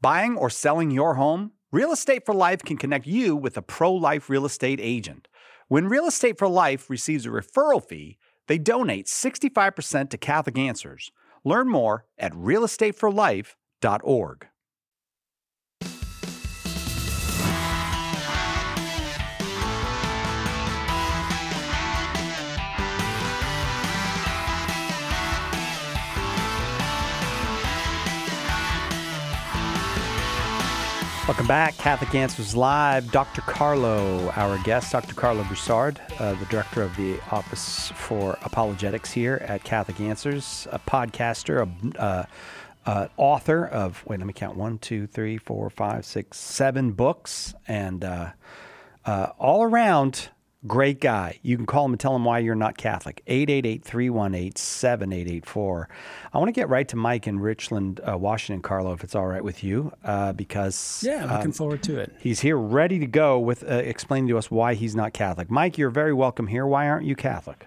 Buying or selling your home? Real Estate for Life can connect you with a pro-life real estate agent. When Real Estate for Life receives a referral fee, they donate 65% to Catholic Answers. Learn more at realestateforlife.org. Welcome back. Catholic Answers Live. Dr. Carlo, our guest, Dr. Carlo Broussard, the director of the Office for Apologetics here at Catholic Answers, a podcaster, author of, let me count, 1, 2, 3, 4, 5, 6, 7 books, and all around great guy. You can call him and tell him why you're not Catholic. 888-318-7884. I want to get right to Mike in Richland, Washington, Carlo, if it's all right with you, because... Yeah, looking forward to it. He's here ready to go with explaining to us why he's not Catholic. Mike, you're very welcome here. Why aren't you Catholic?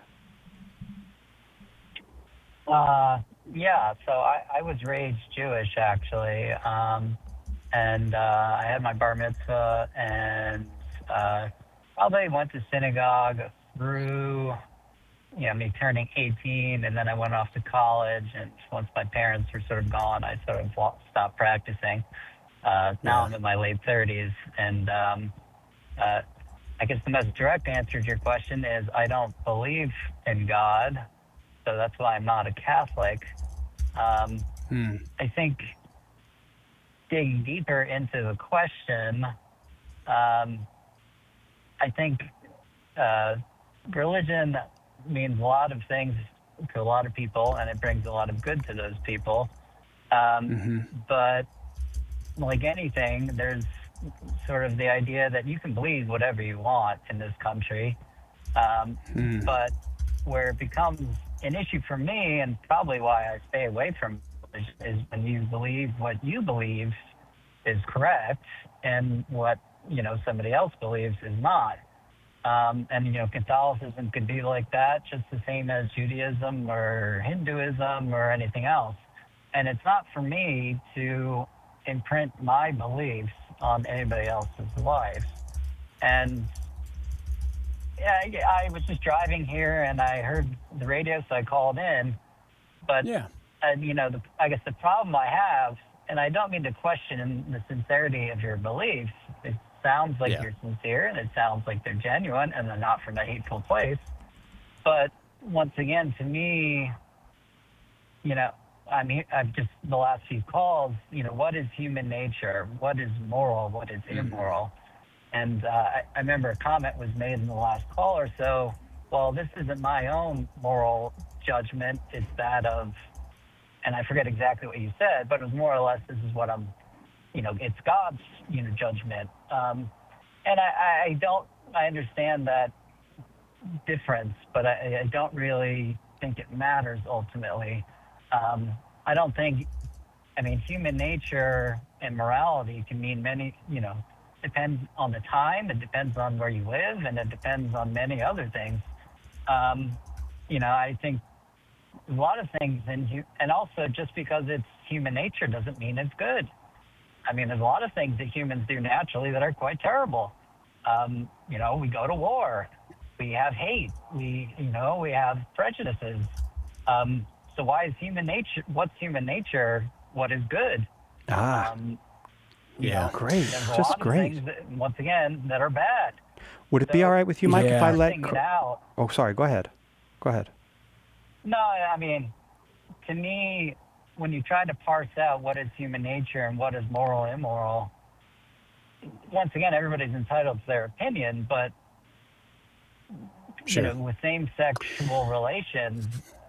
Yeah, so I was raised Jewish, actually, and I had my bar mitzvah and... probably went to synagogue through, me turning 18, and then I went off to college, and once my parents were sort of gone, I sort of stopped practicing. Now I'm in my late 30s, and I guess the most direct answer to your question is I don't believe in God, so that's why I'm not a Catholic. I think digging deeper into the question, I think religion means a lot of things to a lot of people, and it brings a lot of good to those people. But like anything, there's sort of the idea that you can believe whatever you want in this country. But where it becomes an issue for me, and probably why I stay away from religion, is when you believe what you believe is correct and what somebody else believes is not. And Catholicism could be like that, just the same as Judaism or Hinduism or anything else. And it's not for me to imprint my beliefs on anybody else's life. And I was just driving here and I heard the radio, so I called in. But, I guess the problem I have, and I don't mean to question the sincerity of your beliefs. It sounds like you're sincere, and it sounds like they're genuine, and they're not from a hateful place. But once again, to me, I've just the last few calls. What is human nature? What is moral? What is immoral? And I remember a comment was made in the last call or so. Well, this isn't my own moral judgment; it's that of. And I forget exactly what you said, but it was more or less, this is what I'm, it's God's, judgment. And I understand that difference, but I don't really think it matters ultimately. I don't think, human nature and morality can mean many, depends on the time, it depends on where you live, and it depends on many other things. I think a lot of things, and also just because it's human nature doesn't mean it's good. There's a lot of things that humans do naturally that are quite terrible. We go to war, we have hate, we have prejudices. So why is human nature? What's human nature? What is good? Great, just great. Things that, once again, that are bad. Would it be all right with you, Mike, if I let? Oh, sorry. Go ahead. No, to me, when you try to parse out what is human nature and what is moral and immoral, once again, everybody's entitled to their opinion, but with same-sexual relations,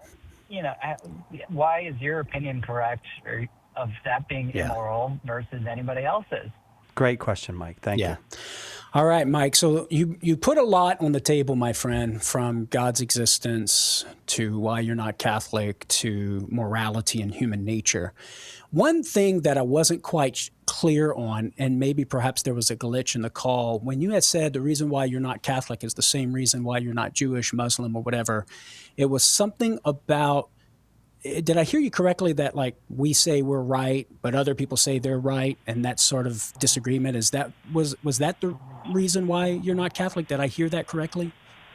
why is your opinion correct of that being immoral versus anybody else's? Great question, Mike. Thank you. All right, Mike. So you put a lot on the table, my friend, from God's existence to why you're not Catholic to morality and human nature. One thing that I wasn't quite clear on, and maybe perhaps there was a glitch in the call, when you had said the reason why you're not Catholic is the same reason why you're not Jewish, Muslim, or whatever, it was something about did I hear you correctly that like we say we're right, but other people say they're right, and that sort of disagreement was that the reason why you're not Catholic? Did I hear that correctly?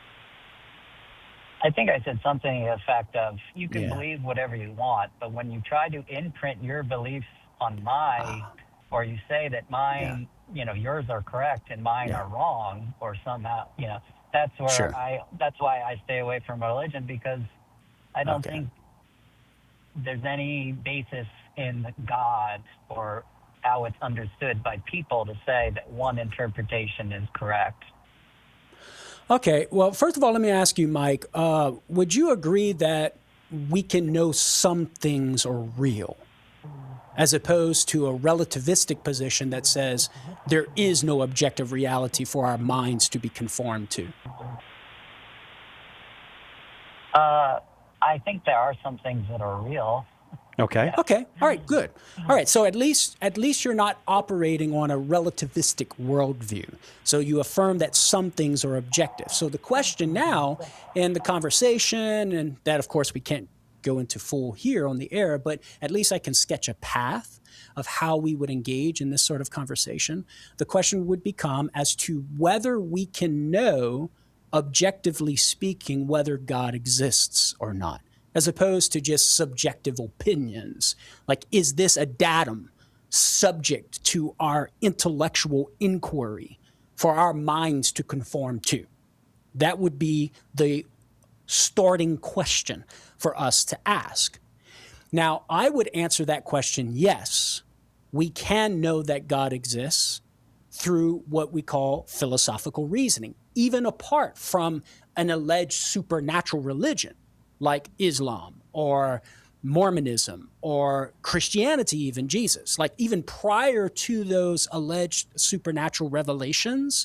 I think I said something to the effect of, you can Yeah. believe whatever you want, but when you try to imprint your beliefs on my, or you say that mine, yours are correct and mine are wrong, or somehow, that's where Sure. that's why I stay away from religion, because I don't think there's any basis in God or how it's understood by people to say that one interpretation is correct. Okay. Well, first of all, let me ask you, Mike, would you agree that we can know some things are real, as opposed to a relativistic position that says there is no objective reality for our minds to be conformed to? I think there are some things that are real. Okay. Okay. All right. Good. All right. So at least you're not operating on a relativistic worldview. So you affirm that some things are objective. So the question now in the conversation, and that of course we can't go into full here on the air, but at least I can sketch a path of how we would engage in this sort of conversation. The question would become as to whether we can know, objectively speaking, whether God exists or not, as opposed to just subjective opinions. Like, is this a datum subject to our intellectual inquiry for our minds to conform to? That would be the starting question for us to ask. Now, I would answer that question, yes, we can know that God exists through what we call philosophical reasoning, even apart from an alleged supernatural religion like Islam or Mormonism or Christianity, even Jesus. Like, even prior to those alleged supernatural revelations,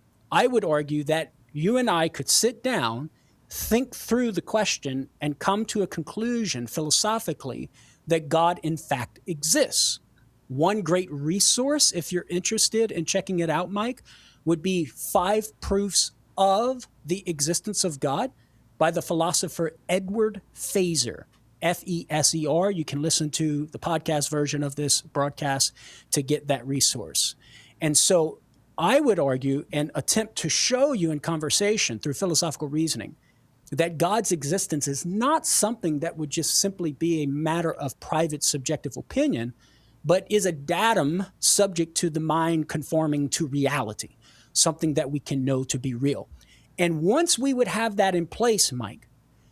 I would argue that you and I could sit down, think through the question, and come to a conclusion philosophically that God in fact exists. One great resource, if you're interested in checking it out, Mike, would be 5 Proofs of the Existence of God by the philosopher Edward Feser, F-E-S-E-R. You can listen to the podcast version of this broadcast to get that resource. And so I would argue and attempt to show you in conversation through philosophical reasoning that God's existence is not something that would just simply be a matter of private subjective opinion, but is a datum subject to the mind conforming to reality, something that we can know to be real. And once we would have that in place, Mike,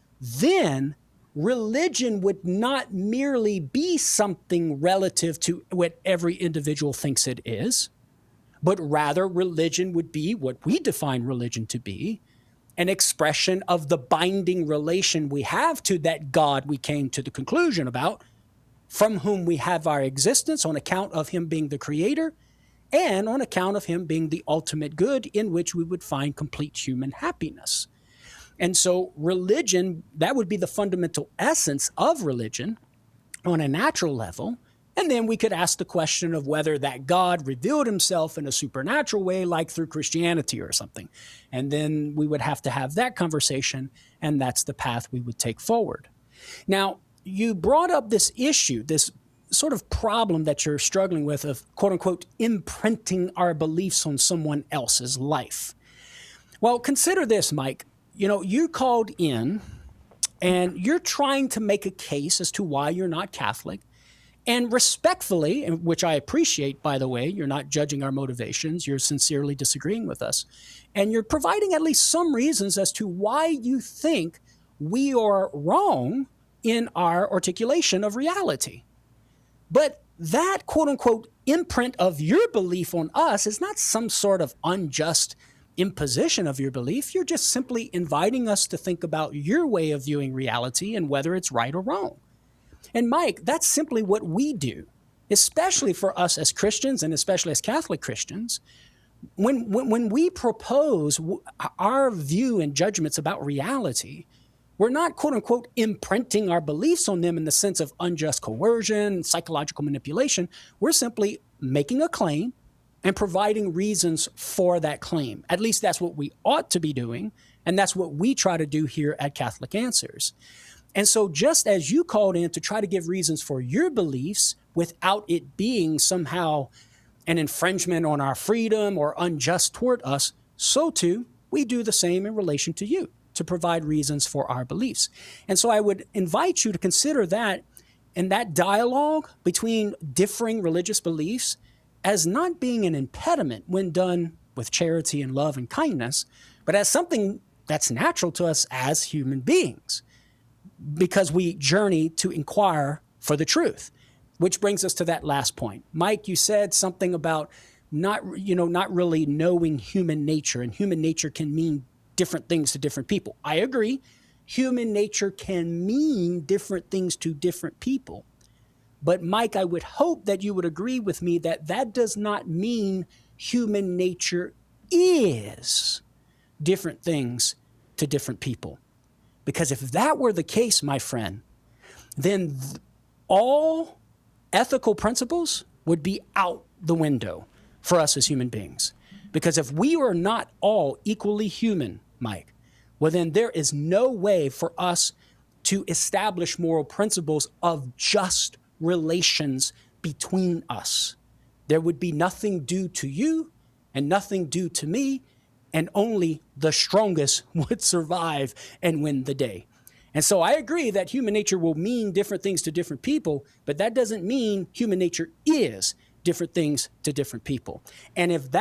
then religion would not merely be something relative to what every individual thinks it is, but rather religion would be what we define religion to be, an expression of the binding relation we have to that God we came to the conclusion about, from whom we have our existence on account of him being the creator and on account of him being the ultimate good in which we would find complete human happiness. And so religion, that would be the fundamental essence of religion on a natural level. And then we could ask the question of whether that God revealed himself in a supernatural way, like through Christianity or something. And then we would have to have that conversation, and that's the path we would take forward. Now, you brought up this issue, this sort of problem that you're struggling with of, quote unquote, imprinting our beliefs on someone else's life. Well, consider this, Mike. You called in and you're trying to make a case as to why you're not Catholic. And respectfully, which I appreciate, by the way, you're not judging our motivations, you're sincerely disagreeing with us. And you're providing at least some reasons as to why you think we are wrong in our articulation of reality. But that quote unquote imprint of your belief on us is not some sort of unjust imposition of your belief. You're just simply inviting us to think about your way of viewing reality and whether it's right or wrong. And Mike, that's simply what we do, especially for us as Christians and especially as Catholic Christians. When we propose our view and judgments about reality, we're not, quote unquote, imprinting our beliefs on them in the sense of unjust coercion, psychological manipulation. We're simply making a claim and providing reasons for that claim. At least that's what we ought to be doing, and that's what we try to do here at Catholic Answers. And so just as you called in to try to give reasons for your beliefs without it being somehow an infringement on our freedom or unjust toward us, so too, we do the same in relation to you, to provide reasons for our beliefs. And so I would invite you to consider that and that dialogue between differing religious beliefs as not being an impediment when done with charity and love and kindness, but as something that's natural to us as human beings, because we journey to inquire for the truth, which brings us to that last point. Mike, you said something about not really knowing human nature, and human nature can mean different things to different people. I agree. Human nature can mean different things to different people. But Mike, I would hope that you would agree with me that that does not mean human nature is different things to different people. Because if that were the case, my friend, then all ethical principles would be out the window for us as human beings. Because if we are not all equally human, Mike, well, then there is no way for us to establish moral principles of just relations between us. There would be nothing due to you and nothing due to me, and only the strongest would survive and win the day. And so I agree that human nature will mean different things to different people, but that doesn't mean human nature is different things to different people. And if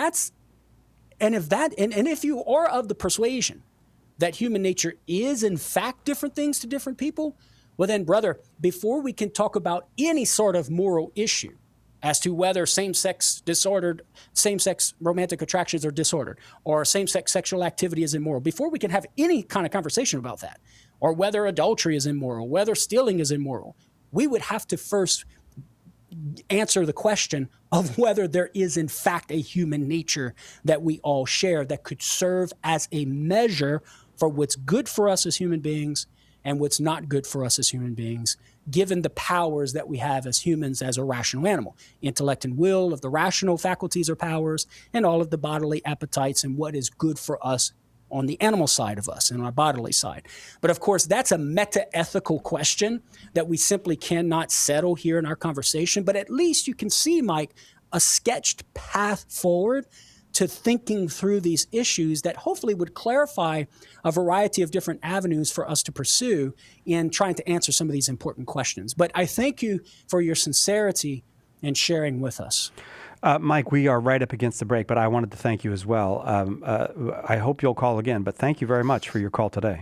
you are of the persuasion that human nature is in fact different things to different people, well then, brother, before we can talk about any sort of moral issue as to whether same-sex romantic attractions are disordered, or same-sex sexual activity is immoral, before we can have any kind of conversation about that, or whether adultery is immoral, whether stealing is immoral, we would have to first answer the question of whether there is in fact a human nature that we all share that could serve as a measure for what's good for us as human beings and what's not good for us as human beings, given the powers that we have as humans as a rational animal. Intellect and will of the rational faculties or powers, and all of the bodily appetites and what is good for us on the animal side of us and our bodily side. But of course, that's a meta-ethical question that we simply cannot settle here in our conversation. But at least you can see, Mike, a sketched path forward to thinking through these issues that hopefully would clarify a variety of different avenues for us to pursue in trying to answer some of these important questions. But I thank you for your sincerity in sharing with us. Mike, we are right up against the break, but I wanted to thank you as well. I hope you'll call again, but thank you very much for your call today.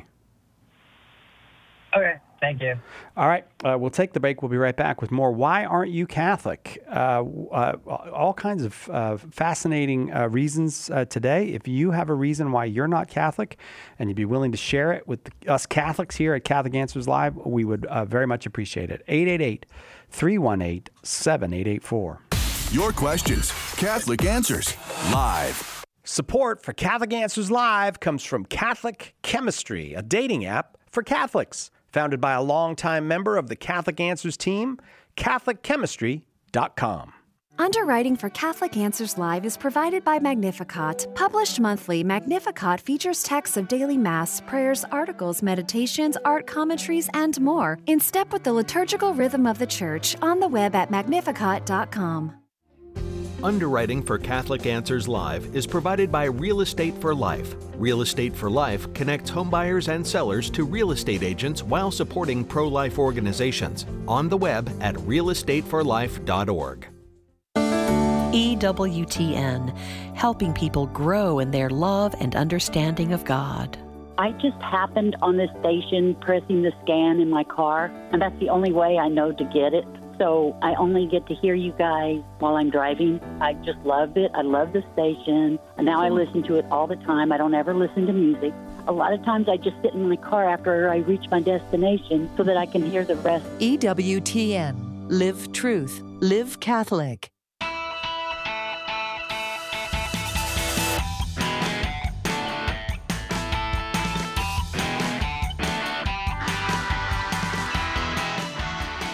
Okay, thank you. All right, we'll take the break. We'll be right back with more Why Aren't You Catholic? All kinds of fascinating reasons today. If you have a reason why you're not Catholic and you'd be willing to share it with us Catholics here at Catholic Answers Live, we would very much appreciate it. 888-318-7884. Your questions, Catholic Answers Live. Support for Catholic Answers Live comes from Catholic Chemistry, a dating app for Catholics. Founded by a longtime member of the Catholic Answers team, CatholicChemistry.com. Underwriting for Catholic Answers Live is provided by Magnificat. Published monthly, Magnificat features texts of daily Mass, prayers, articles, meditations, art commentaries, and more, in step with the liturgical rhythm of the Church, on the web at Magnificat.com. Underwriting for Catholic Answers Live is provided by Real Estate for Life. Real Estate for Life connects homebuyers and sellers to real estate agents while supporting pro-life organizations. On the web at realestateforlife.org. EWTN, helping people grow in their love and understanding of God. I just happened on this station pressing the scan in my car, and that's the only way I know to get it. So I only get to hear you guys while I'm driving. I just love it. I love the station. And now I listen to it all the time. I don't ever listen to music. A lot of times I just sit in my car after I reach my destination so that I can hear the rest. EWTN. Live truth. Live Catholic.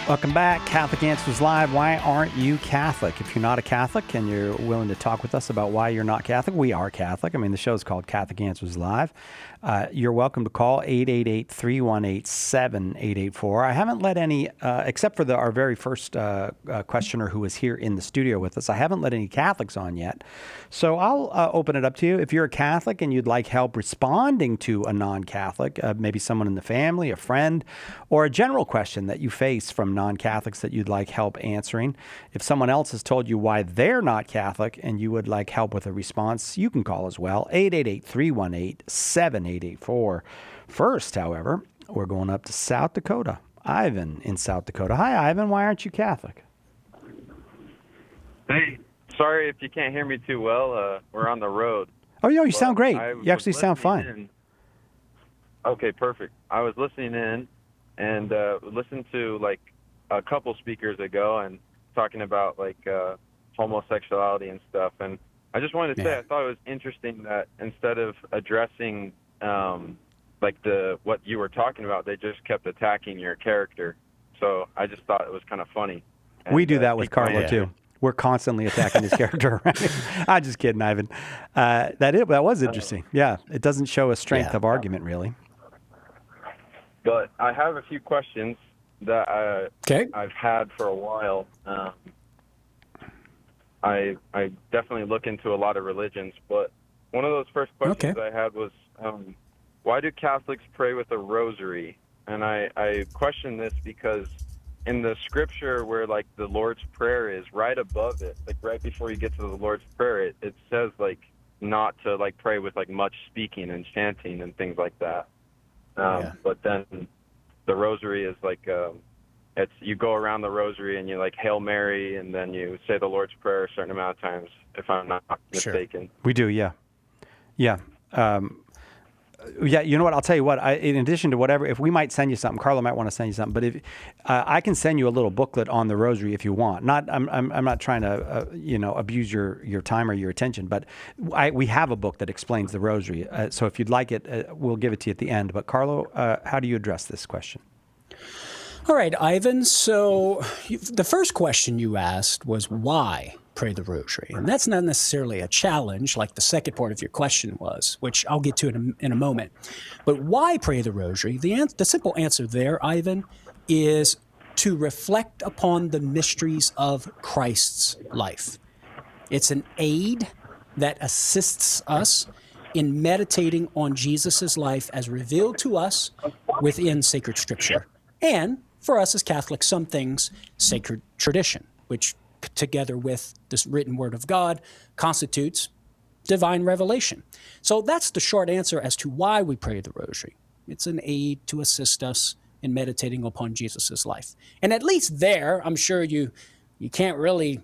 Welcome back. Catholic Answers Live. Why aren't you Catholic? If you're not a Catholic and you're willing to talk with us about why you're not Catholic, we are Catholic. I mean, the show's called Catholic Answers Live. You're welcome to call 888-318-7884. I haven't let any, except for our very first questioner who was here in the studio with us, I haven't let any Catholics on yet. So I'll open it up to you. If you're a Catholic and you'd like help responding to a non-Catholic, maybe someone in the family, a friend, or a general question that you face from non-Catholics that you'd like help answering. If someone else has told you why they're not Catholic and you would like help with a response, you can call as well, 888-318-7884. First, however, we're going up to South Dakota. Ivan in South Dakota. Hi, Ivan. Why aren't you Catholic? Hey, sorry if you can't hear me too well. We're on the road. Oh, yeah, you sound great. You actually sound fine. Okay, perfect. I was listening in and listened to like a couple speakers ago and talking about like homosexuality and stuff. And I just wanted to say, I thought it was interesting that instead of addressing like what you were talking about, they just kept attacking your character. So I just thought it was kind of funny. And, we do that with Carlo too. We're constantly attacking his character. I'm just kidding, Ivan. That was interesting. Yeah, it doesn't show a strength of argument, really. But I have a few questions that I've had for a while. I definitely look into a lot of religions, but one of those first questions I had was, why do Catholics pray with a rosary? And I question this because in the scripture where like the Lord's Prayer is, right above it, like right before you get to the Lord's Prayer, it says like not to like pray with like much speaking and chanting and things like that. But then the rosary is like, you go around the rosary and you like Hail Mary and then you say the Lord's Prayer a certain amount of times, if I'm not mistaken. We do, yeah. Yeah. Yeah, you know what? I'll tell you what. In addition to whatever, if we might send you something, Carlo might want to send you something. But if I can send you a little booklet on the rosary if you want. I'm not trying to abuse your time or your attention. But we have a book that explains the rosary. So if you'd like it, we'll give it to you at the end. But Carlo, how do you address this question? All right, Ivan. So the first question you asked was why pray the rosary? And that's not necessarily a challenge like the second part of your question was, which I'll get to in a moment. But why pray the rosary? The simple answer there, Ivan, is to reflect upon the mysteries of Christ's life. It's an aid that assists us in meditating on Jesus' life as revealed to us within sacred scripture. And for us as Catholics, some things sacred tradition, which together with this written word of God constitutes divine revelation. So that's the short answer as to why we pray the rosary. It's an aid to assist us in meditating upon Jesus' life. And at least there, I'm sure you can't really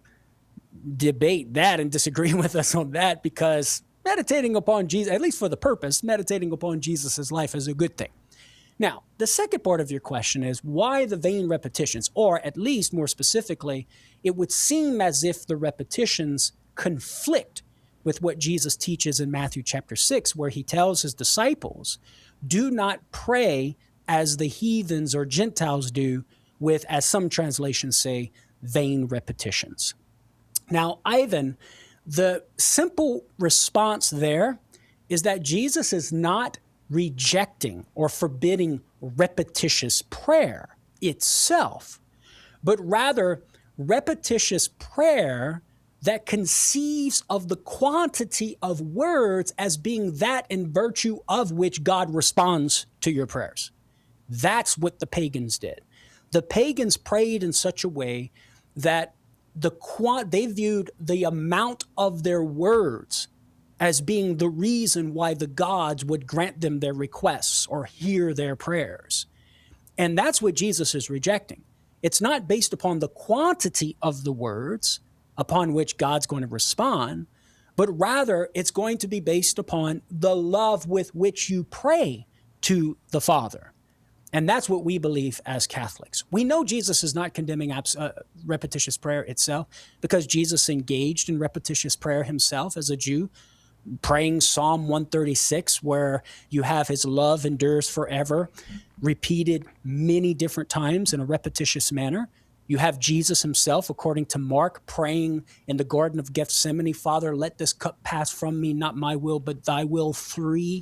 debate that and disagree with us on that, because meditating upon Jesus, at least for the purpose, meditating upon Jesus' life is a good thing. Now, the second part of your question is why the vain repetitions, or at least more specifically, it would seem as if the repetitions conflict with what Jesus teaches in Matthew chapter 6, where he tells his disciples, do not pray as the heathens or Gentiles do with, as some translations say, vain repetitions. Now, Ivan, the simple response there is that Jesus is not rejecting or forbidding repetitious prayer itself, but rather repetitious prayer that conceives of the quantity of words as being that in virtue of which God responds to your prayers. That's what the pagans did. The pagans prayed in such a way that they viewed the amount of their words as being the reason why the gods would grant them their requests or hear their prayers. And that's what Jesus is rejecting. It's not based upon the quantity of the words upon which God's going to respond, but rather it's going to be based upon the love with which you pray to the Father. And that's what we believe as Catholics. We know Jesus is not condemning repetitious prayer itself, because Jesus engaged in repetitious prayer himself as a Jew, praying Psalm 136, where you have his love endures forever, repeated many different times in a repetitious manner. You have Jesus himself, according to Mark, praying in the Garden of Gethsemane, Father, let this cup pass from me, not my will, but thy will, 3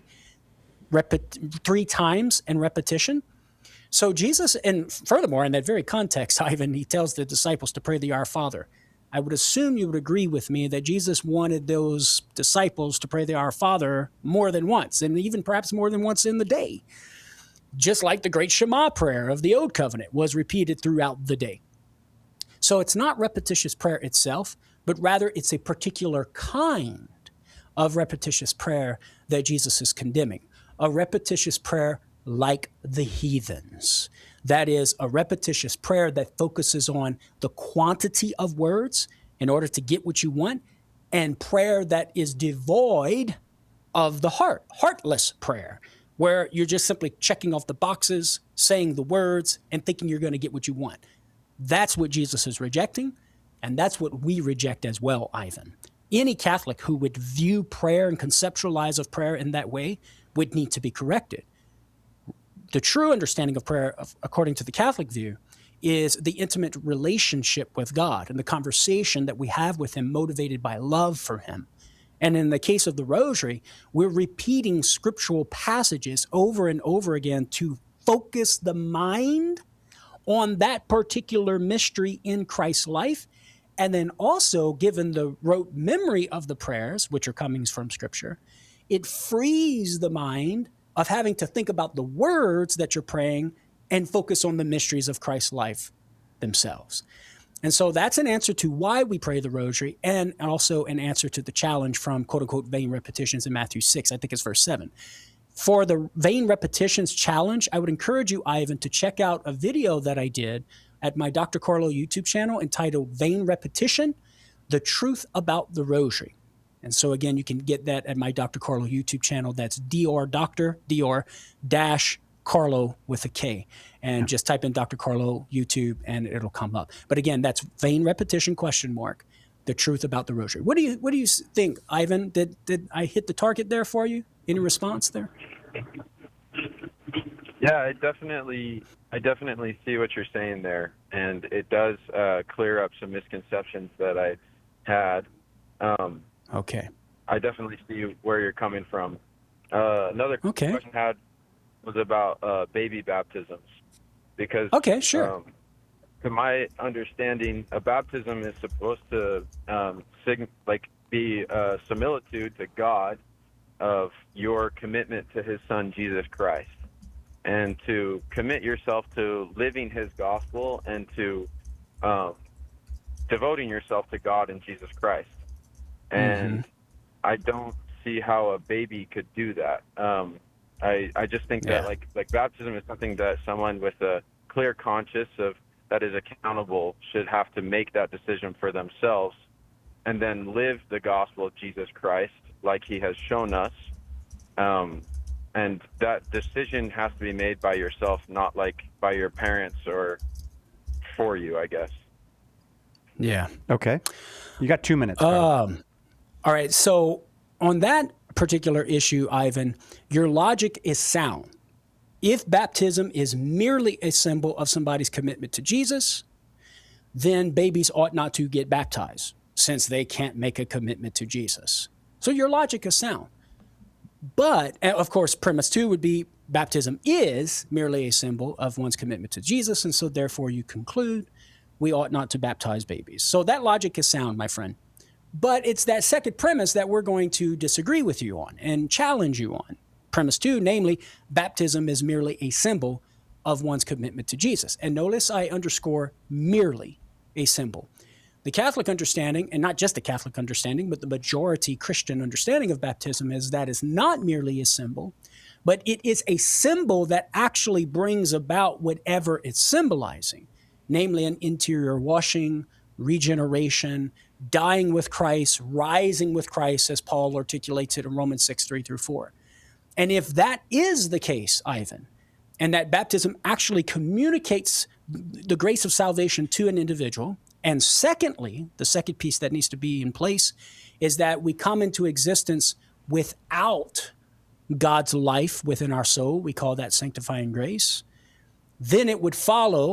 times in repetition. So Jesus, and furthermore, in that very context, Ivan, he tells the disciples to pray the Our Father. I would assume you would agree with me that Jesus wanted those disciples to pray the Our Father more than once, and even perhaps more than once in the day. Just like the great Shema prayer of the Old Covenant was repeated throughout the day. So it's not repetitious prayer itself, but rather it's a particular kind of repetitious prayer that Jesus is condemning. A repetitious prayer like the heathens. That is a repetitious prayer that focuses on the quantity of words in order to get what you want, and prayer that is devoid of the heart, heartless prayer, where you're just simply checking off the boxes, saying the words, and thinking you're going to get what you want. That's what Jesus is rejecting, and that's what we reject as well, Ivan. Any Catholic who would view prayer and conceptualize of prayer in that way would need to be corrected. The true understanding of prayer, according to the Catholic view, is the intimate relationship with God and the conversation that we have with him motivated by love for him. And in the case of the Rosary, we're repeating scriptural passages over and over again to focus the mind on that particular mystery in Christ's life. And then also, given the rote memory of the prayers, which are coming from Scripture, it frees the mind of having to think about the words that you're praying and focus on the mysteries of Christ's life themselves. And so that's an answer to why we pray the Rosary, and also an answer to the challenge from quote-unquote vain repetitions in Matthew 6, I think it's verse 7. For the vain repetitions challenge, I would encourage you, Ivan, to check out a video that I did at my Dr. Carlo YouTube channel entitled Vain Repetition, The Truth About the Rosary. And so again, you can get that at my Dr. Carlo YouTube channel. That's Dr. with a K. And just type in Dr. Carlo YouTube and it'll come up. But again, that's vain repetition ? The truth about the Rosary. What do you think, Ivan? Did I hit the target there for you? Any response there? Yeah, I definitely see what you're saying there, and it does clear up some misconceptions that I had. Okay. I definitely see where you're coming from. Another question I had was about baby baptisms, because sure. To my understanding, a baptism is supposed to be a similitude to God of your commitment to his son, Jesus Christ, and to commit yourself to living his gospel and to devoting yourself to God and Jesus Christ. And I don't see how a baby could do that. I just think that like baptism is something that someone with a clear conscience that is accountable should have to make that decision for themselves, and then live the gospel of Jesus Christ like he has shown us. And that decision has to be made by yourself, not like by your parents or for you, I guess. Yeah. Okay. You got 2 minutes. All right. So on that particular issue, Ivan, your logic is sound. If baptism is merely a symbol of somebody's commitment to Jesus, then babies ought not to get baptized, since they can't make a commitment to Jesus. So your logic is sound. But, of course, premise 2 would be baptism is merely a symbol of one's commitment to Jesus, and so therefore you conclude we ought not to baptize babies. So that logic is sound, my friend. But it's that second premise that we're going to disagree with you on and challenge you on. Premise 2, namely, baptism is merely a symbol of one's commitment to Jesus. And notice I underscore merely a symbol. The Catholic understanding, and not just the Catholic understanding, but the majority Christian understanding of baptism is that it's not merely a symbol, but it is a symbol that actually brings about whatever it's symbolizing, namely an interior washing, regeneration, dying with Christ, rising with Christ, as Paul articulates it in Romans 6:3-4. And if that is the case, Ivan, and that baptism actually communicates the grace of salvation to an individual, and secondly, the second piece that needs to be in place is that we come into existence without God's life within our soul. We call that sanctifying grace. Then it would follow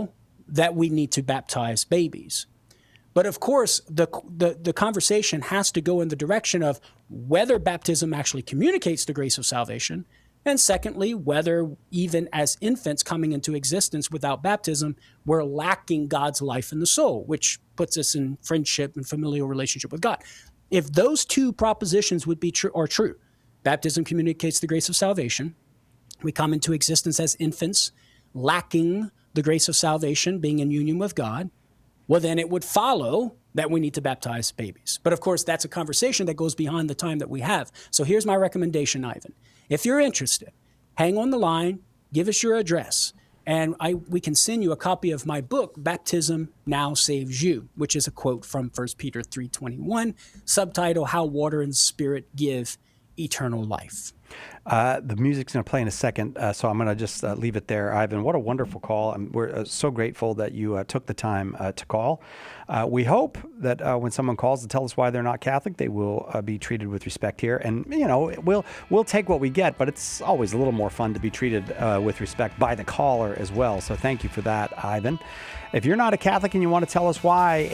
that we need to baptize babies. But of course, the conversation has to go in the direction of whether baptism actually communicates the grace of salvation, and secondly, whether even as infants coming into existence without baptism, we're lacking God's life in the soul, which puts us in friendship and familial relationship with God. If those two propositions would be true, baptism communicates the grace of salvation. We come into existence as infants, lacking the grace of salvation, being in union with God. Well, then it would follow that we need to baptize babies. But of course, that's a conversation that goes beyond the time that we have. So here's my recommendation, Ivan. If you're interested, hang on the line, give us your address, and we can send you a copy of my book, Baptism Now Saves You, which is a quote from 1 Peter 3:21, subtitle, How Water and Spirit Give Eternal Life. The music's going to play in a second, so I'm going to just leave it there. Ivan, what a wonderful call. We're so grateful that you took the time to call. We hope that when someone calls to tell us why they're not Catholic, they will be treated with respect here. And, we'll take what we get, but it's always a little more fun to be treated with respect by the caller as well. So thank you for that, Ivan. If you're not a Catholic and you want to tell us why,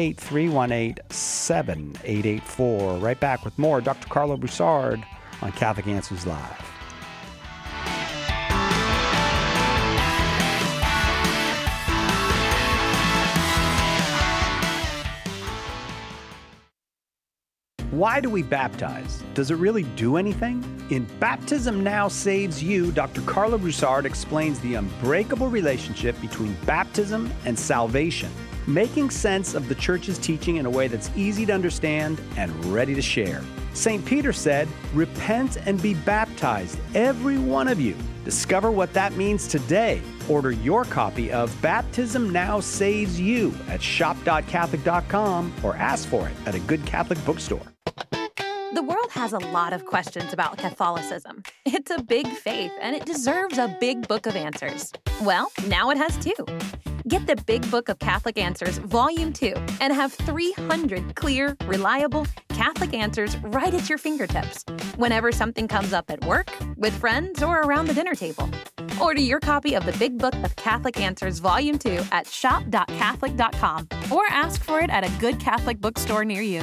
888-318-7884. Right back with more Dr. Carlo Broussard on Catholic Answers Live. Why do we baptize? Does it really do anything? In Baptism Now Saves You, Dr. Carlo Broussard explains the unbreakable relationship between baptism and salvation, making sense of the Church's teaching in a way that's easy to understand and ready to share. St. Peter said, "Repent and be baptized, every one of you." Discover what that means today. Order your copy of Baptism Now Saves You at shop.catholic.com or ask for it at a good Catholic bookstore. The world has a lot of questions about Catholicism. It's a big faith, and it deserves a big book of answers. Well, now it has two. Get the Big Book of Catholic Answers, Volume 2, and have 300 clear, reliable Catholic answers right at your fingertips, whenever something comes up at work, with friends, or around the dinner table. Order your copy of the Big Book of Catholic Answers, Volume 2 at shop.catholic.com, or ask for it at a good Catholic bookstore near you.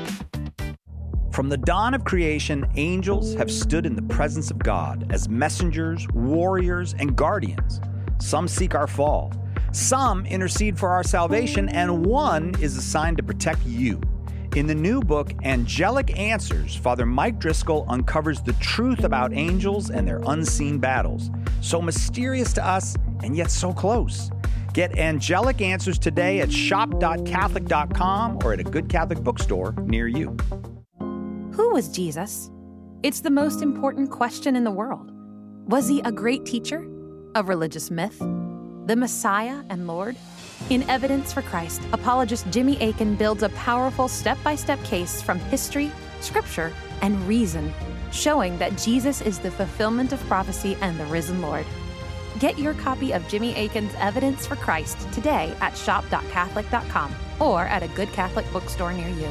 From the dawn of creation, angels have stood in the presence of God as messengers, warriors, and guardians. Some seek our fall. Some intercede for our salvation, and one is assigned to protect you. In the new book, Angelic Answers, Father Mike Driscoll uncovers the truth about angels and their unseen battles. So mysterious to us, and yet so close. Get Angelic Answers today at shop.catholic.com or at a good Catholic bookstore near you. Who was Jesus? It's the most important question in the world. Was he a great teacher? A religious myth? The Messiah and Lord? In Evidence for Christ, apologist Jimmy Akin builds a powerful step-by-step case from history, scripture, and reason, showing that Jesus is the fulfillment of prophecy and the risen Lord. Get your copy of Jimmy Akin's Evidence for Christ today at shop.catholic.com or at a good Catholic bookstore near you.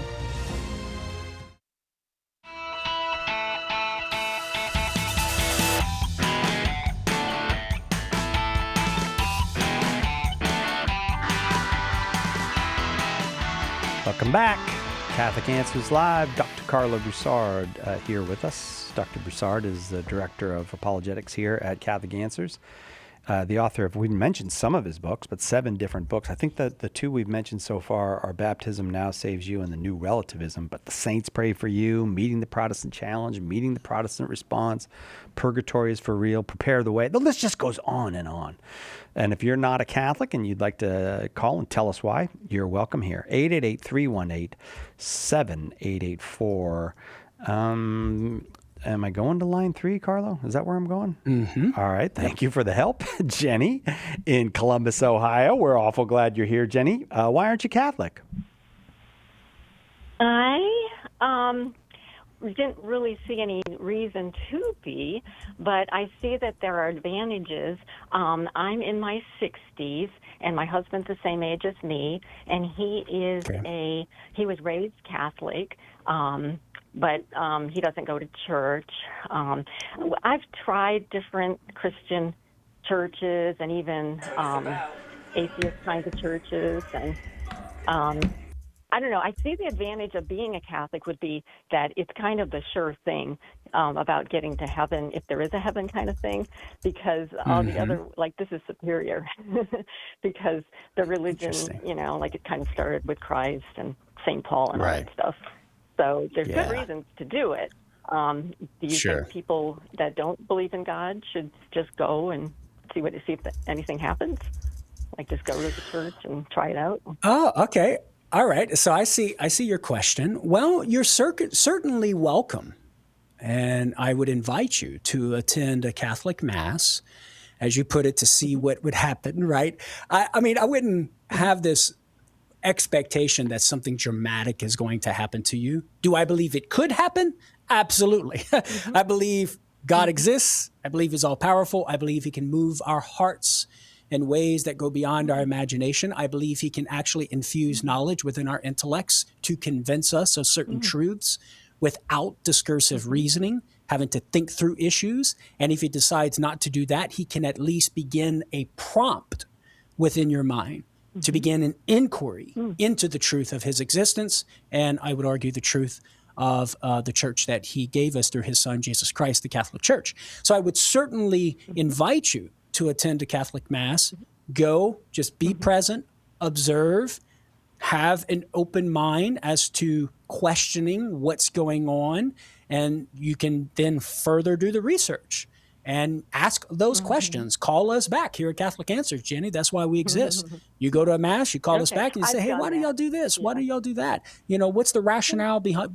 Welcome back. Catholic Answers Live. Dr. Carlo Broussard here with us. Dr. Broussard is the Director of Apologetics here at Catholic Answers. The author of, we mentioned some of his books, but 7 different books. I think that the 2 we've mentioned so far are Baptism Now Saves You and The New Relativism, but The Saints Pray for You, Meeting the Protestant Challenge, Meeting the Protestant Response, Purgatory is for Real, Prepare the Way. The list just goes on and on. And if you're not a Catholic and you'd like to call and tell us why, you're welcome here. 888-318-7884. Am I going to line 3, Carlo? Is that where I'm going? Mm-hmm. All right. Thank you for the help. Jenny in Columbus, Ohio. We're awful glad you're here, Jenny. Why aren't you Catholic? I didn't really see any reason to be, but I see that there are advantages. I'm in my 60s, and my husband's the same age as me, and he was raised Catholic, but he doesn't go to church. I've tried different Christian churches and even atheist kinds of churches. And I don't know. I see the advantage of being a Catholic would be that it's kind of the sure thing about getting to heaven, if there is a heaven kind of thing, because all the other, like, this is superior because the religion, you know, like it kind of started with Christ and St. Paul and all that stuff. So there's good reasons to do it. Do you think people that don't believe in God should just go and see if anything happens? Like just go to the church and try it out? Oh, okay. All right. So I see your question. Well, you're certainly welcome. And I would invite you to attend a Catholic Mass, as you put it, to see what would happen, right? I mean, I wouldn't have this expectation that something dramatic is going to happen to you. Do I believe it could happen? Absolutely. I believe God exists. I believe he's all powerful. I believe he can move our hearts in ways that go beyond our imagination. I believe he can actually infuse knowledge within our intellects to convince us of certain truths without discursive reasoning, having to think through issues. And if he decides not to do that, he can at least begin a prompt within your mind to begin an inquiry into the truth of his existence, and I would argue the truth of the church that he gave us through his son, Jesus Christ, the Catholic Church. So I would certainly invite you to attend a Catholic Mass. Go, just be present, observe, have an open mind as to questioning what's going on, and you can then further do the research and ask those questions. Call us back here at Catholic Answers, Jenny. That's why we exist. You go to a Mass, you call us back, and you say, hey, why do y'all do this? Why do y'all do that? You know, what's the rationale behind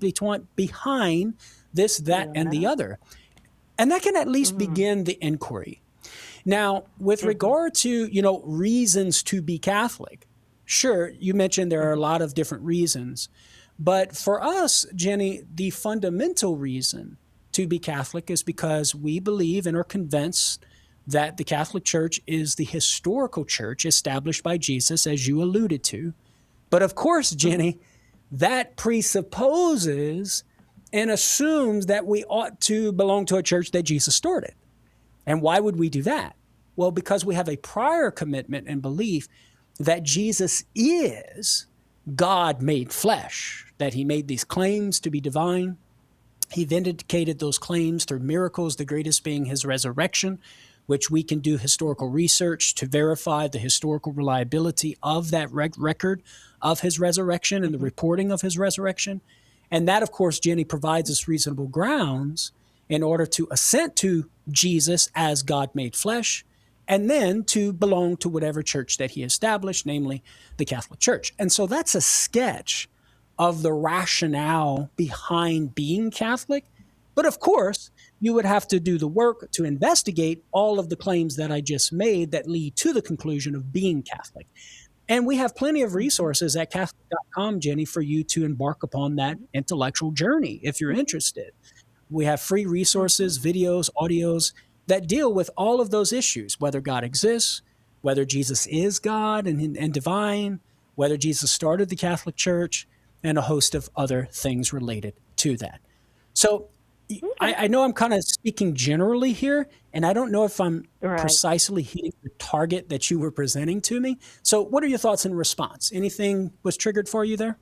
this, that, and the other? And that can at least begin the inquiry. Now, with regard to, you know, reasons to be Catholic, sure, you mentioned there are a lot of different reasons. But for us, Jenny, the fundamental reason to be Catholic is because we believe and are convinced that the Catholic Church is the historical church established by Jesus, as you alluded to. But of course, Jenny, that presupposes and assumes that we ought to belong to a church that Jesus started. And why would we do that? Well, because we have a prior commitment and belief that Jesus is God made flesh, that he made these claims to be divine. He vindicated those claims through miracles, the greatest being his resurrection, which we can do historical research to verify the historical reliability of that record of his resurrection and the reporting of his resurrection. And that, of course, Jenny, provides us reasonable grounds in order to assent to Jesus as God made flesh, and then to belong to whatever church that he established, namely the Catholic Church. And so that's a sketch of the rationale behind being Catholic. But of course, you would have to do the work to investigate all of the claims that I just made that lead to the conclusion of being Catholic. And we have plenty of resources at Catholic.com, Jenny, for you to embark upon that intellectual journey if you're interested. We have free resources, videos, audios that deal with all of those issues, whether God exists, whether Jesus is God and divine, whether Jesus started the Catholic Church, and a host of other things related to that. So I know I'm kind of speaking generally here, and I don't know if I'm precisely hitting the target that you were presenting to me. So what are your thoughts in response? Anything was triggered for you there?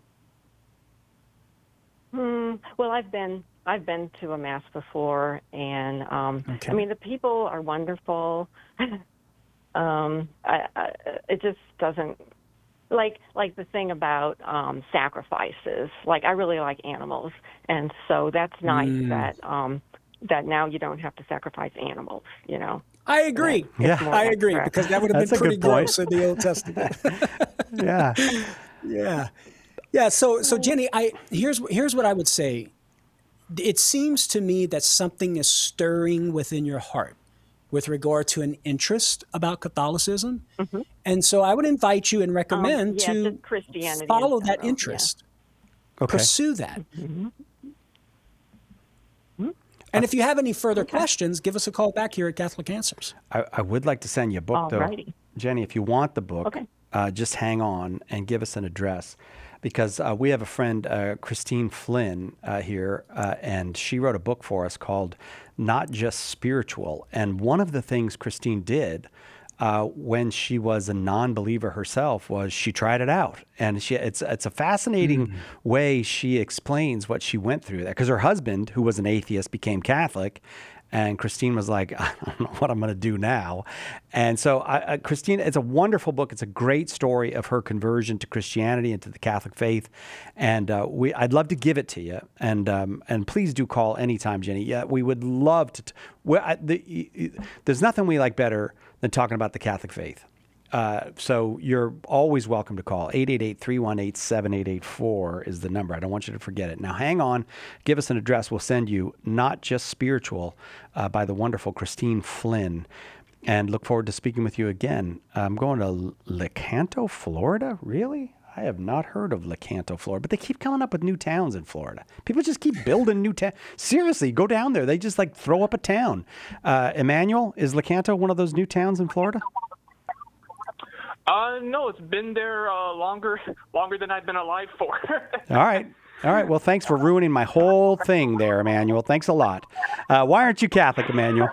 Well, I've been to a Mass before, and I mean, the people are wonderful. It just doesn't, like the thing about sacrifices. Like, I really like animals, and so that's nice that now you don't have to sacrifice animals, you know. I agree. I agree, because that would have been pretty gross in the Old Testament. Yeah. So Jenny, here's what I would say. It seems to me that something is stirring within your heart with regard to an interest about Catholicism. And so I would invite you and recommend to follow that interest. Pursue that. And if you have any further questions, give us a call back here at Catholic Answers. I would like to send you a book, though. Jenny, if you want the book, just hang on and give us an address. Because we have a friend, Christine Flynn, here, and she wrote a book for us called Not Just Spiritual. And one of the things Christine did when she was a non-believer herself was she tried it out. And it's a fascinating way she explains what she went through there. Because her husband, who was an atheist, became Catholic. And Christine was like, I don't know what I'm going to do now. And so, Christine, it's a wonderful book. It's a great story of her conversion to Christianity and to the Catholic faith. And I'd love to give it to you. And please do call anytime, Jenny. Yeah, we would love to. There's nothing we like better than talking about the Catholic faith. So you're always welcome to call. 888-318-7884 is the number. I don't want you to forget it. Now, hang on. Give us an address. We'll send you Not Just Spiritual by the wonderful Christine Flynn. And look forward to speaking with you again. I'm going to Lecanto, Florida? Really? I have not heard of Lecanto, Florida. But they keep coming up with new towns in Florida. People just keep building new towns. Seriously, go down there. They just throw up a town. Emmanuel, is Lecanto one of those new towns in Florida? No, it's been there longer than I've been alive for. All right. Well, thanks for ruining my whole thing there, Emmanuel. Thanks a lot. Why aren't you Catholic, Emmanuel?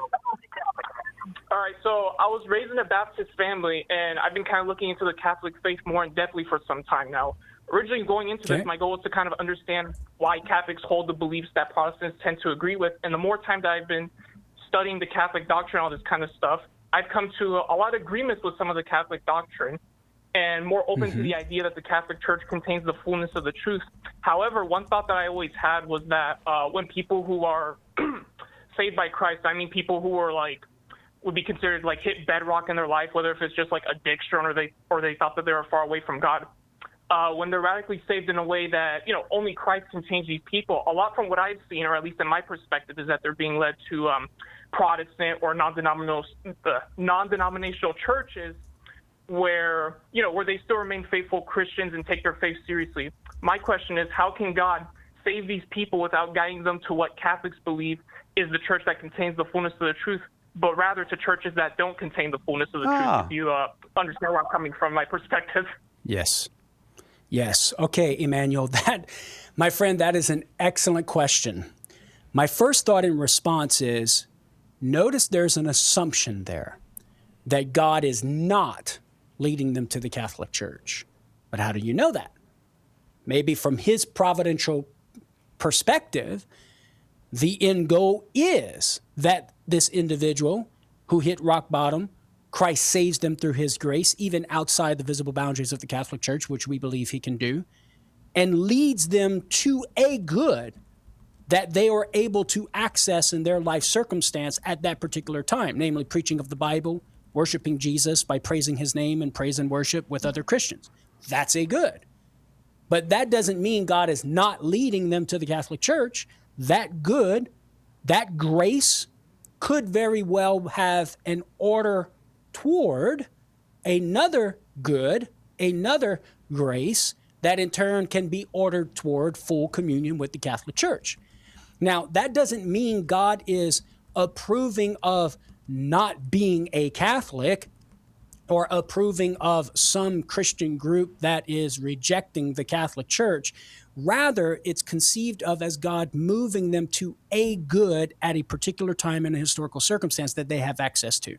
All right, so I was raised in a Baptist family, and I've been kind of looking into the Catholic faith more in-depthly for some time now. Originally going into this, my goal was to kind of understand why Catholics hold the beliefs that Protestants tend to agree with. And the more time that I've been studying the Catholic doctrine, all this kind of stuff, I've come to a lot of agreements with some of the Catholic doctrine and more open to the idea that the Catholic Church contains the fullness of the truth. However, one thought that I always had was that when people who are saved by Christ, I mean people who are would be considered hit bedrock in their life, whether if it's just addiction or they thought that they were far away from God. When they're radically saved in a way that, only Christ can change these people, a lot from what I've seen, or at least in my perspective, is that they're being led to Protestant or non-denominational churches where they still remain faithful Christians and take their faith seriously. My question is, how can God save these people without guiding them to what Catholics believe is the church that contains the fullness of the truth, but rather to churches that don't contain the fullness of the truth? Do you understand where I'm coming from, my perspective? Yes. Okay, Emmanuel, my friend, that is an excellent question. My first thought in response is, notice there's an assumption there that God is not leading them to the Catholic Church. But how do you know that? Maybe from his providential perspective, the end goal is that this individual who hit rock bottom, Christ saves them through his grace, even outside the visible boundaries of the Catholic Church, which we believe he can do, and leads them to a good that they are able to access in their life circumstance at that particular time, namely preaching of the Bible, worshiping Jesus by praising his name and praise and worship with other Christians. That's a good. But that doesn't mean God is not leading them to the Catholic Church. That good, that grace could very well have an order toward another good, another grace that in turn can be ordered toward full communion with the Catholic Church. Now, that doesn't mean God is approving of not being a Catholic or approving of some Christian group that is rejecting the Catholic Church. Rather, it's conceived of as God moving them to a good at a particular time in a historical circumstance that they have access to,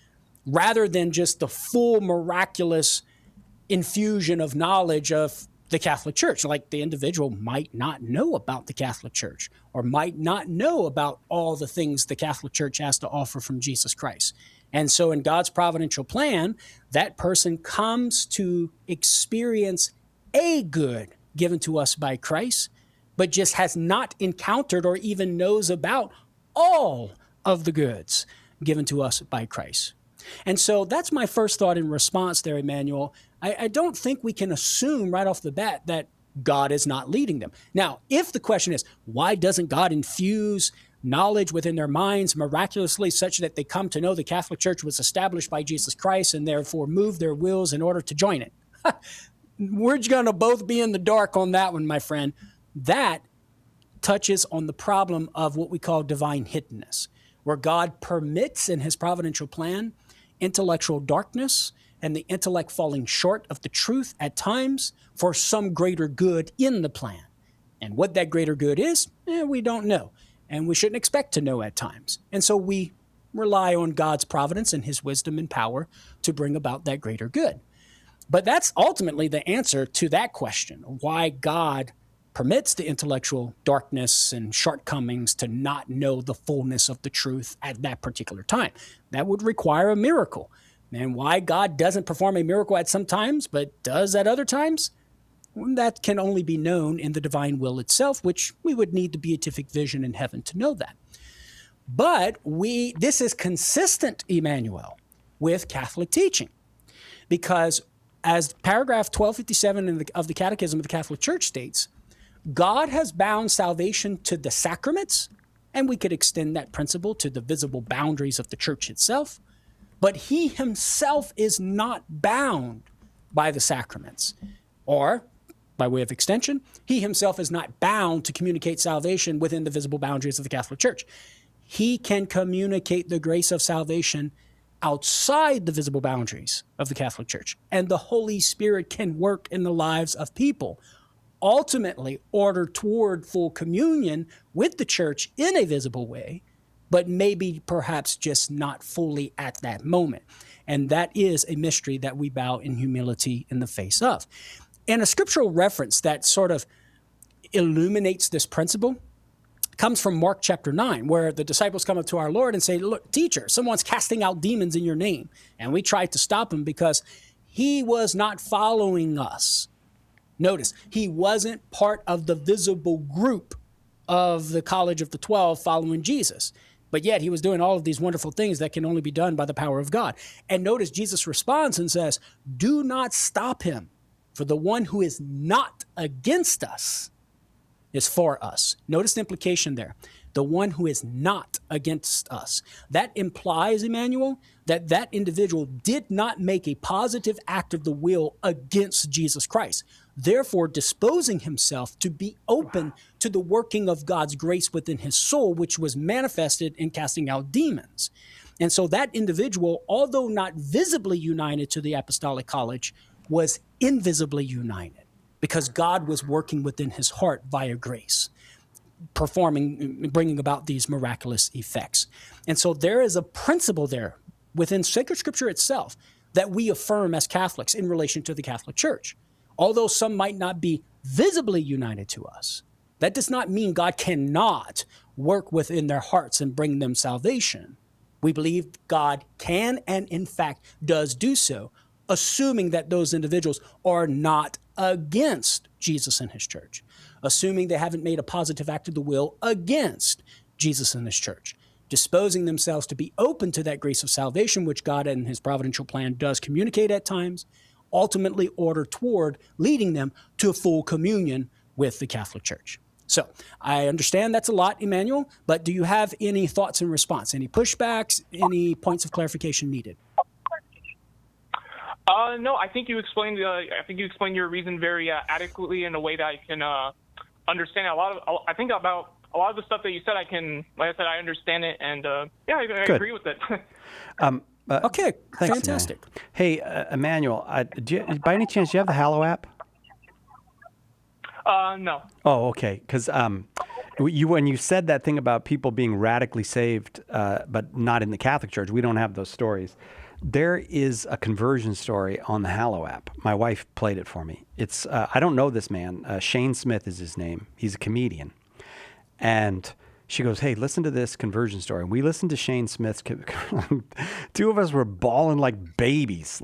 rather than just the full miraculous infusion of knowledge of the Catholic Church. Like the individual might not know about the Catholic Church or might not know about all the things the Catholic Church has to offer from Jesus Christ. And so in God's providential plan, that person comes to experience a good given to us by Christ, but just has not encountered or even knows about all of the goods given to us by Christ. And so that's my first thought in response there, Emmanuel. I don't think we can assume right off the bat that God is not leading them. Now, if the question is, why doesn't God infuse knowledge within their minds miraculously such that they come to know the Catholic Church was established by Jesus Christ and therefore move their wills in order to join it? We're going to both be in the dark on that one, my friend. That touches on the problem of what we call divine hiddenness, where God permits in his providential plan intellectual darkness and the intellect falling short of the truth at times for some greater good in the plan. And what that greater good is, we don't know. And we shouldn't expect to know at times. And so we rely on God's providence and his wisdom and power to bring about that greater good. But that's ultimately the answer to that question, why God permits the intellectual darkness and shortcomings to not know the fullness of the truth at that particular time. That would require a miracle. And why God doesn't perform a miracle at some times, but does at other times, that can only be known in the divine will itself, which we would need the beatific vision in heaven to know that. But this is consistent, Emmanuel, with Catholic teaching, because as paragraph 1257 of the Catechism of the Catholic Church states, God has bound salvation to the sacraments, and we could extend that principle to the visible boundaries of the church itself, but he himself is not bound by the sacraments. Or, by way of extension, he himself is not bound to communicate salvation within the visible boundaries of the Catholic Church. He can communicate the grace of salvation outside the visible boundaries of the Catholic Church, and the Holy Spirit can work in the lives of people, ultimately order toward full communion with the church in a visible way, but maybe perhaps just not fully at that moment. And that is a mystery that we bow in humility in the face of. And a scriptural reference that sort of illuminates this principle comes from Mark chapter 9, where the disciples come up to our Lord and say, look, teacher, someone's casting out demons in your name. And we tried to stop him because he was not following us. Notice, he wasn't part of the visible group of the College of the 12 following Jesus. But yet he was doing all of these wonderful things that can only be done by the power of God. And notice Jesus responds and says, do not stop him, for the one who is not against us is for us. Notice the implication there. The one who is not against us. That implies, Emmanuel, that that individual did not make a positive act of the will against Jesus Christ, therefore disposing himself to be open to the working of God's grace within his soul, which was manifested in casting out demons. And so that individual, although not visibly united to the Apostolic College, was invisibly united because God was working within his heart via grace, bringing about these miraculous effects. And so there is a principle there within sacred scripture itself that we affirm as Catholics in relation to the Catholic Church. Although some might not be visibly united to us, that does not mean God cannot work within their hearts and bring them salvation. We believe God can and in fact does do so, assuming that those individuals are not against Jesus and his church, assuming they haven't made a positive act of the will against Jesus and his church, disposing themselves to be open to that grace of salvation, which God in his providential plan does communicate at times, ultimately order toward leading them to full communion with the Catholic Church. So I understand that's a lot, Emmanuel, but do you have any thoughts in response? Any pushbacks, any points of clarification needed? No, I think you explained. Your reason very adequately in a way that I can understand I think about a lot of the stuff that you said. I understand it, and I agree with it. Okay, thanks, fantastic. Emmanuel. Hey, Emmanuel, by any chance, do you have the Hallow app? No. Oh, okay. Because when you said that thing about people being radically saved, but not in the Catholic Church, we don't have those stories. There is a conversion story on the Hallow app. My wife played it for me. It's I don't know this man. Shane Smith is his name. He's a comedian. And she goes, hey, listen to this conversion story. And we listened to Shane Smith's. Two of us were bawling like babies.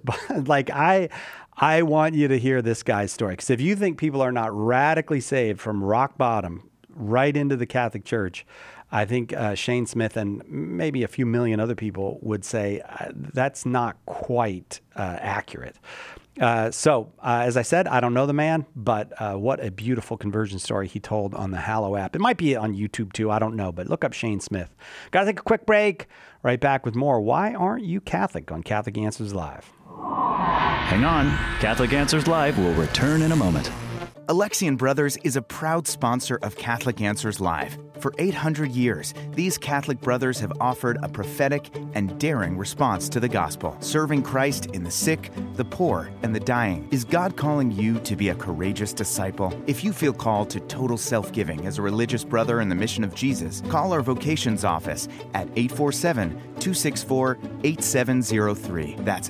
I want you to hear this guy's story. Because if you think people are not radically saved from rock bottom right into the Catholic Church, I think Shane Smith and maybe a few million other people would say that's not quite accurate. So, as I said, I don't know the man, but what a beautiful conversion story he told on the Hallow app. It might be on YouTube too, I don't know, but look up Shane Smith. Gotta take a quick break. Right back with more Why Aren't You Catholic on Catholic Answers Live. Hang on, Catholic Answers Live will return in a moment. Alexian Brothers is a proud sponsor of Catholic Answers Live. For 800 years, these Catholic brothers have offered a prophetic and daring response to the gospel, serving Christ in the sick, the poor, and the dying. Is God calling you to be a courageous disciple? If you feel called to total self-giving as a religious brother in the mission of Jesus, call our vocations office at 847-264-8703. That's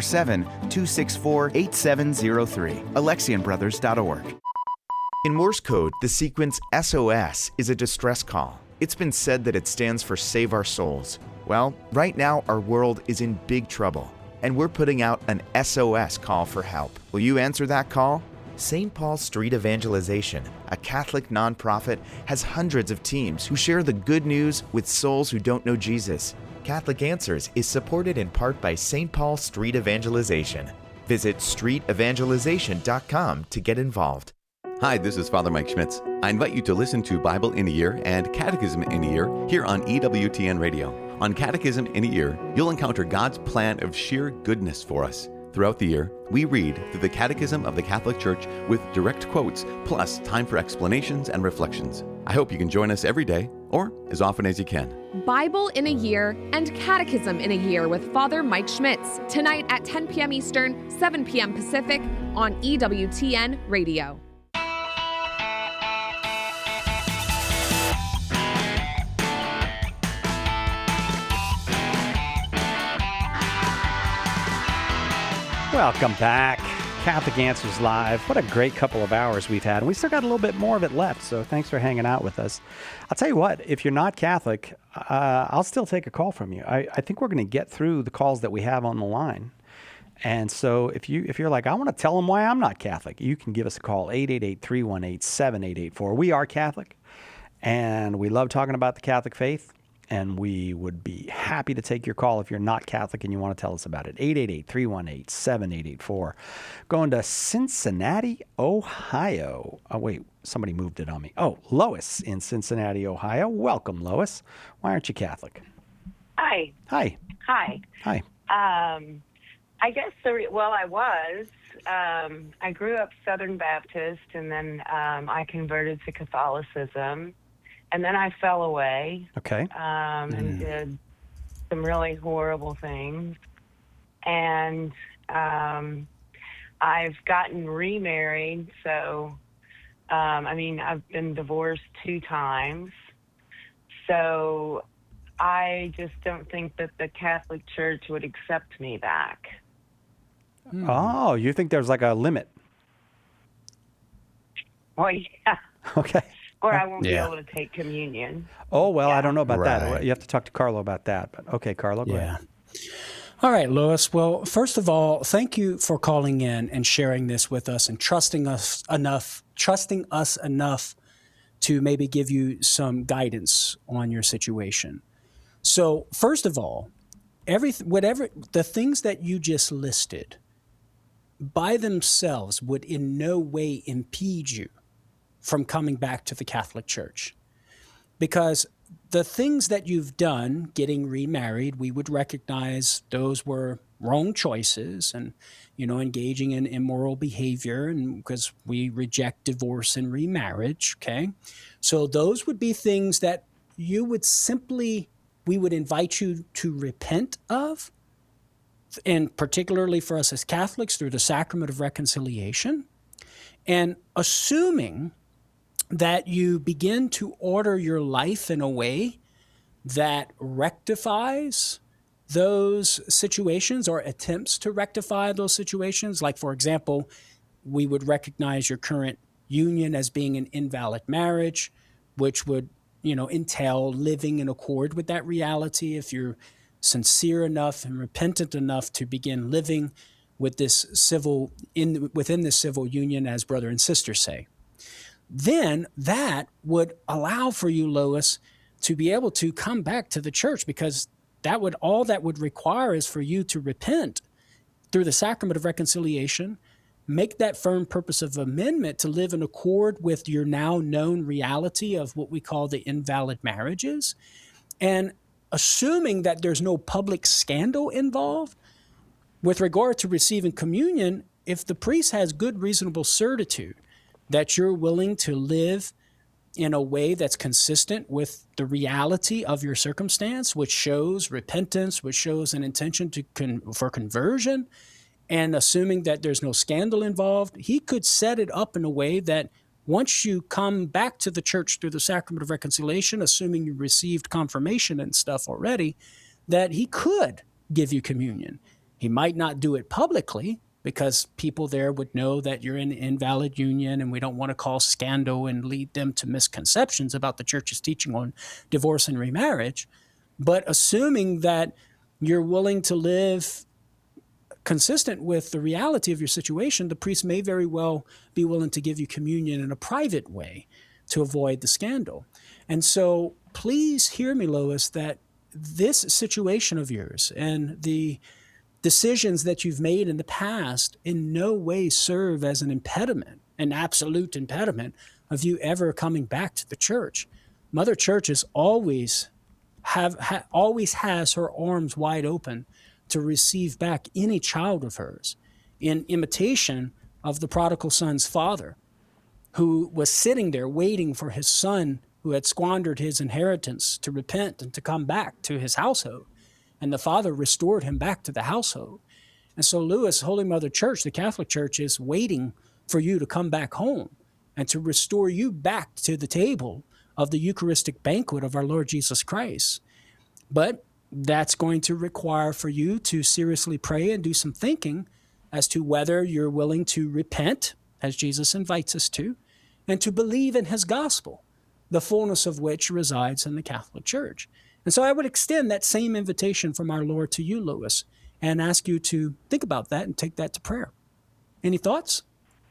847-264-8703. AlexianBrothers.org. In Morse code, the sequence SOS is a distress call. It's been said that it stands for Save Our Souls. Well, right now our world is in big trouble, and we're putting out an SOS call for help. Will you answer that call? St. Paul Street Evangelization, a Catholic nonprofit, has hundreds of teams who share the good news with souls who don't know Jesus. Catholic Answers is supported in part by St. Paul Street Evangelization. Visit streetevangelization.com to get involved. Hi, this is Father Mike Schmitz. I invite you to listen to Bible in a Year and Catechism in a Year here on EWTN Radio. On Catechism in a Year, you'll encounter God's plan of sheer goodness for us. Throughout the year, we read through the Catechism of the Catholic Church with direct quotes, plus time for explanations and reflections. I hope you can join us every day, or as often as you can. Bible in a Year and Catechism in a Year with Father Mike Schmitz, tonight at 10 p.m. Eastern, 7 p.m. Pacific on EWTN Radio. Welcome back. Catholic Answers Live. What a great couple of hours we've had. And we still got a little bit more of it left, so thanks for hanging out with us. I'll tell you what, if you're not Catholic, I'll still take a call from you. I think we're going to get through the calls that we have on the line. And so if you're like, I want to tell them why I'm not Catholic, you can give us a call, 888-318-7884. We are Catholic, and we love talking about the Catholic faith. And we would be happy to take your call if you're not Catholic and you want to tell us about it. 888-318-7884. Going to Cincinnati, Ohio. Oh, wait, somebody moved it on me. Oh, Lois in Cincinnati, Ohio. Welcome, Lois. Why aren't you Catholic? Hi. Hi. Hi. Hi. I guess, I was. I grew up Southern Baptist, and then I converted to Catholicism. And then I fell away. Okay. And did some really horrible things. And I've gotten remarried. So, I've been divorced 2 times. So I just don't think that the Catholic Church would accept me back. Oh, you think there's like a limit? Well, yeah. Okay. Or I won't be able to take communion. Oh, well, I don't know about that. You have to talk to Carlo about that. But okay, Carlo, go ahead. All right, Lois. Well, first of all, thank you for calling in and sharing this with us and trusting us enough to maybe give you some guidance on your situation. So, first of all, the things that you just listed by themselves would in no way impede you from coming back to the Catholic Church. Because the things that you've done, getting remarried, we would recognize those were wrong choices and, engaging in immoral behavior, and because we reject divorce and remarriage, okay? So those would be things that we would invite you to repent of, and particularly for us as Catholics through the sacrament of reconciliation, and assuming that you begin to order your life in a way that rectifies those situations or attempts to rectify those situations. Like, for example, we would recognize your current union as being an invalid marriage, which would, entail living in accord with that reality if you're sincere enough and repentant enough to begin living with this within this civil union as brother and sister say. Then that would allow for you, Lois, to be able to come back to the church, because all that would require is for you to repent through the sacrament of reconciliation, make that firm purpose of amendment to live in accord with your now known reality of what we call the invalid marriages. And assuming that there's no public scandal involved, with regard to receiving communion, if the priest has good reasonable certitude that you're willing to live in a way that's consistent with the reality of your circumstance, which shows repentance, which shows an intention for conversion, and assuming that there's no scandal involved, he could set it up in a way that once you come back to the church through the sacrament of reconciliation, assuming you received confirmation and stuff already, that he could give you communion. He might not do it publicly, because people there would know that you're in an invalid union, and we don't want to cause scandal and lead them to misconceptions about the church's teaching on divorce and remarriage. But assuming that you're willing to live consistent with the reality of your situation, the priest may very well be willing to give you communion in a private way to avoid the scandal. And so please hear me, Lois, that this situation of yours and the decisions that you've made in the past in no way serve as an impediment, an absolute impediment of you ever coming back to the church. Mother Church is always has her arms wide open to receive back any child of hers, in imitation of the prodigal son's father, who was sitting there waiting for his son who had squandered his inheritance to repent and to come back to his household. And the Father restored him back to the household. And so, Lewis, Holy Mother Church, the Catholic Church, is waiting for you to come back home and to restore you back to the table of the Eucharistic banquet of our Lord Jesus Christ. But that's going to require for you to seriously pray and do some thinking as to whether you're willing to repent, as Jesus invites us to, and to believe in his gospel, the fullness of which resides in the Catholic Church. And so I would extend that same invitation from our Lord to you, Lewis, and ask you to think about that and take that to prayer. Any thoughts?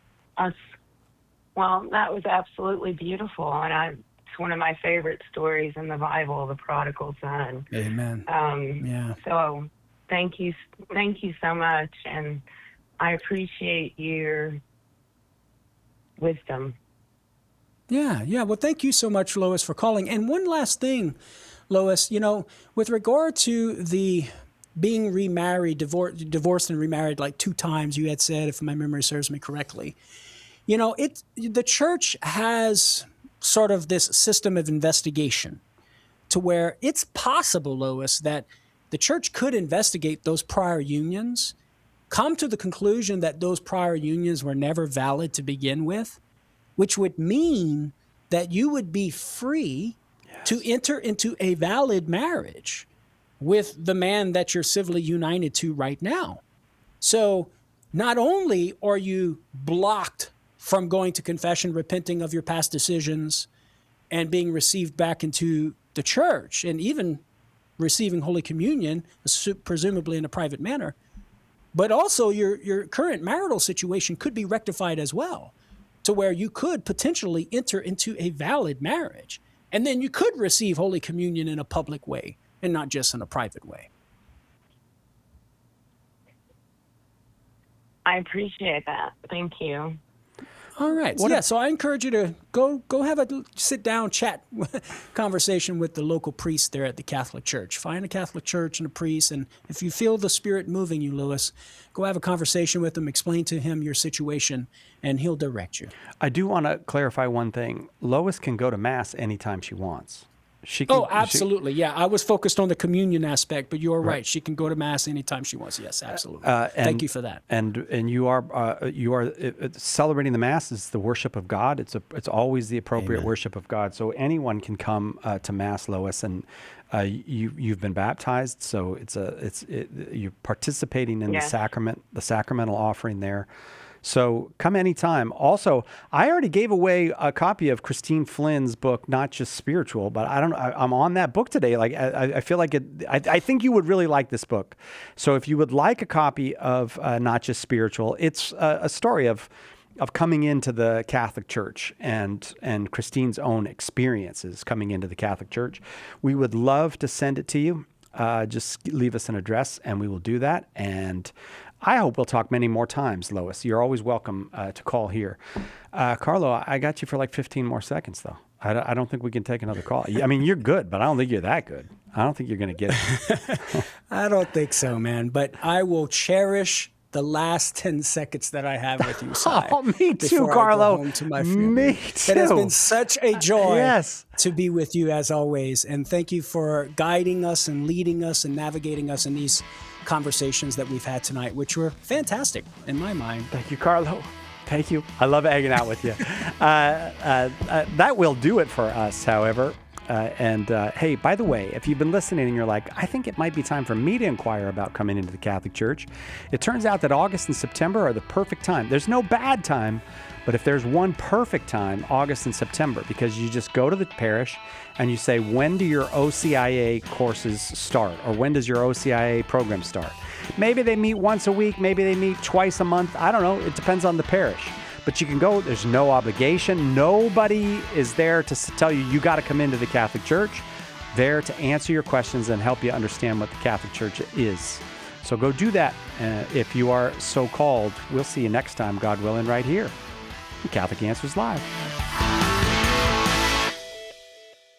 Well, that was absolutely beautiful. And it's one of my favorite stories in the Bible, the prodigal son. Amen. Yeah. So thank you so much. And I appreciate your wisdom. Yeah. Well, thank you so much, Lois, for calling. And one last thing, Lois, with regard to the being remarried, divorced and remarried like 2 times, you had said, if my memory serves me correctly, the church has sort of this system of investigation to where it's possible, Lois, that the church could investigate those prior unions, come to the conclusion that those prior unions were never valid to begin with, which would mean that you would be free to enter into a valid marriage with the man that you're civilly united to right now. So not only are you blocked from going to confession, repenting of your past decisions, and being received back into the church, and even receiving Holy Communion, presumably in a private manner, but also your current marital situation could be rectified as well, to where you could potentially enter into a valid marriage. And then you could receive Holy Communion in a public way and not just in a private way. I appreciate that. Thank you. All right. So I encourage you to go have a sit-down chat conversation with the local priest there at the Catholic Church. Find a Catholic church and a priest, and if you feel the Spirit moving you, Lewis, go have a conversation with him, explain to him your situation, and he'll direct you. I do want to clarify one thing. Lois can go to Mass anytime she wants. Absolutely. Yeah, I was focused on the communion aspect, but you're right. She can go to Mass anytime she wants. Yes, absolutely. Thank you for that. And you are celebrating the Mass is the worship of God. It's always the appropriate worship of God. So anyone can come to Mass, Lois, and you've been baptized, so you're participating in the sacrament, the sacramental offering there. So come anytime. Also, I already gave away a copy of Christine Flynn's book, Not Just Spiritual, but I'm on that book today. Like I feel like I think you would really like this book. So if you would like a copy of Not Just Spiritual, it's a story of coming into the Catholic Church and Christine's own experiences coming into the Catholic Church. We would love to send it to you. Just leave us an address and we will do that. And I hope we'll talk many more times, Lois. You're always welcome to call here. Carlo, I got you for like 15 more seconds, though. I don't think we can take another call. I mean, you're good, but I don't think you're that good. I don't think you're going to get it. I don't think so, man. But I will cherish the last 10 seconds that I have with you, Si. Oh, me too, before Carlo. I go home to my family. Me too. It has been such a joy Yes. to be with you as always. And thank you for guiding us and leading us and navigating us in these conversations that we've had tonight, which were fantastic in my mind. Thank you, Carlo. Thank you. I love hanging out with you. That will do it for us, however. Hey, by the way, if you've been listening and you're like, I think it might be time for me to inquire about coming into the Catholic Church, it turns out that August and September are the perfect time. There's no bad time, but if there's one perfect time, August and September, because you just go to the parish and you say, when do your OCIA courses start? Or when does your OCIA program start? Maybe they meet once a week, maybe they meet twice a month. I don't know. It depends on the parish. But you can go. There's no obligation. Nobody is there to tell you got to come into the Catholic Church. There to answer your questions and help you understand what the Catholic Church is. So go do that if you are so called. We'll see you next time, God willing, right here. Catholic Answers Live.